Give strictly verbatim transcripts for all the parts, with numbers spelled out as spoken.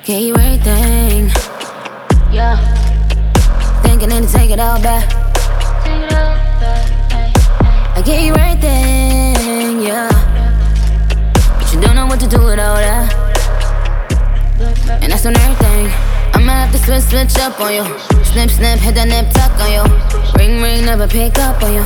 Get you everything. Yeah. Thinking I need to take it all back. Take it all back. Ay, ay. I get you everything, yeah. But you don't know what to do with all that. And that's on everything. I'ma have to switch, switch up on you. Snip, snip, hit that nip tuck on you. Ring, ring, never pick up on you.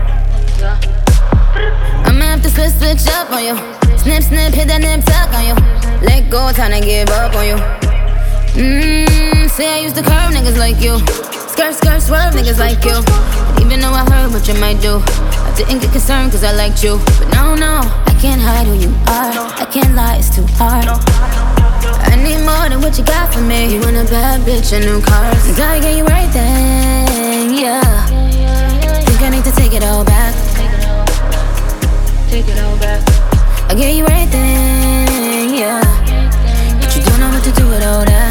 I'ma have to switch, switch up on you. Snip, snip, hit that nip tuck on you. Let go, time to give up on you. Mmm, say I used to curve niggas like you. Skirt, skirt, swerve niggas like you. And even though I heard what you might do, I didn't get concerned cause I liked you. But no, no, I can't hide who you are. I can't lie, it's too hard. I need more than what you got for me. You want a bad bitch and new cars, and I get you everything, yeah. Think I need to take it all back. Take it all back. I get you everything, yeah. But you don't know what to do with all that.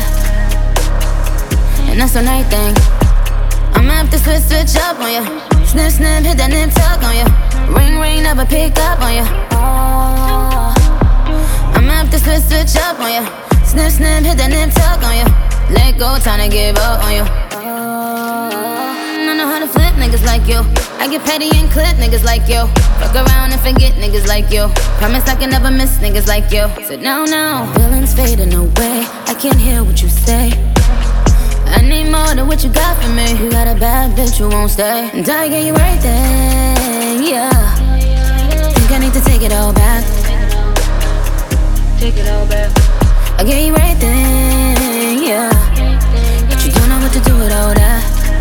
And that's on everything. I'ma have to switch, switch up on you. Snip, snip, hit that nip tuck on you. Ring, ring, never pick up on you. Oh. I'ma have to switch, switch up on you. Snip, snip, hit that nip tuck on you. Let go, time to give up on you. Oh. I know how to flip niggas like you. I get petty and clip niggas like you. Fuck around and forget niggas like you. Promise I can never miss niggas like you. So no, no, feelings fading away. I can't hear what you say. I need more than what you got for me. You got a bad bitch who won't stay, and I get you everything, yeah. Think I need to take it all back. Take it all back. I get you everything, yeah. But you don't know what to do with all that.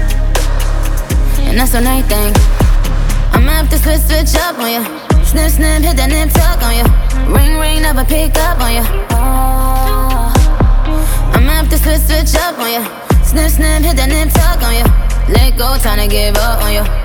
And that's on everything. I'ma have to switch, switch up on you. Snip, snip, hit that nip tuck on you. Ring, ring, never pick up on you. Oh. I'ma have to switch, switch up on you. Snip, snip, hit that nip tuck on you. Let go, time to give up on you.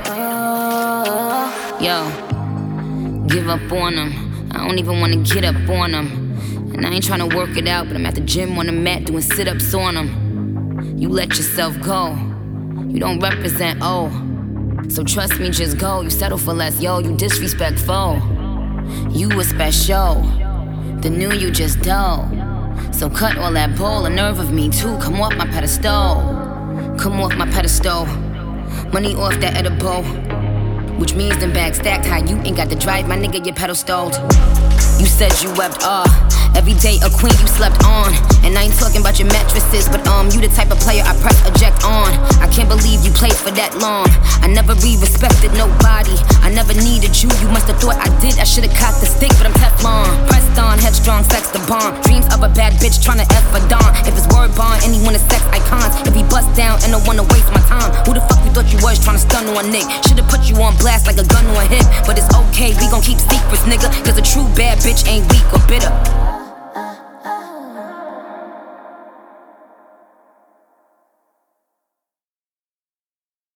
Oh. Yo, give up on them. I don't even wanna get up on them. And I ain't tryna work it out, but I'm at the gym on the mat doing sit-ups on them. You let yourself go. You don't represent, oh. So trust me, just go. You settle for less, yo. You disrespectful. You was special. The new you just dull. So cut all that bull. A nerve of me too. Come off my pedestal. Come off my pedestal. Money off that edible. Which means them bags stacked high. You ain't got to drive, my nigga, your pedal stalled. You said you wept, ah. Every day a queen you slept on. And I ain't talking about your mattresses, but um, you the type of player I press eject on. I can't believe you played for that long. I never re-respected nobody. I never needed you, you must have thought I did. I should've caught the stick, but I'm Teflon. Pressed on, headstrong, sex the bomb. Dreams of a bad bitch tryna F a Dawn. If it's word bond, anyone is sex icons. If he bust down and don't wanna waste my time, who the fuck you thought you was tryna stun on Nick? Should've put you on blast like a gun on hip. But it's okay, we gon' keep secrets, nigga. Cause a true bad bitch ain't weak or bitter.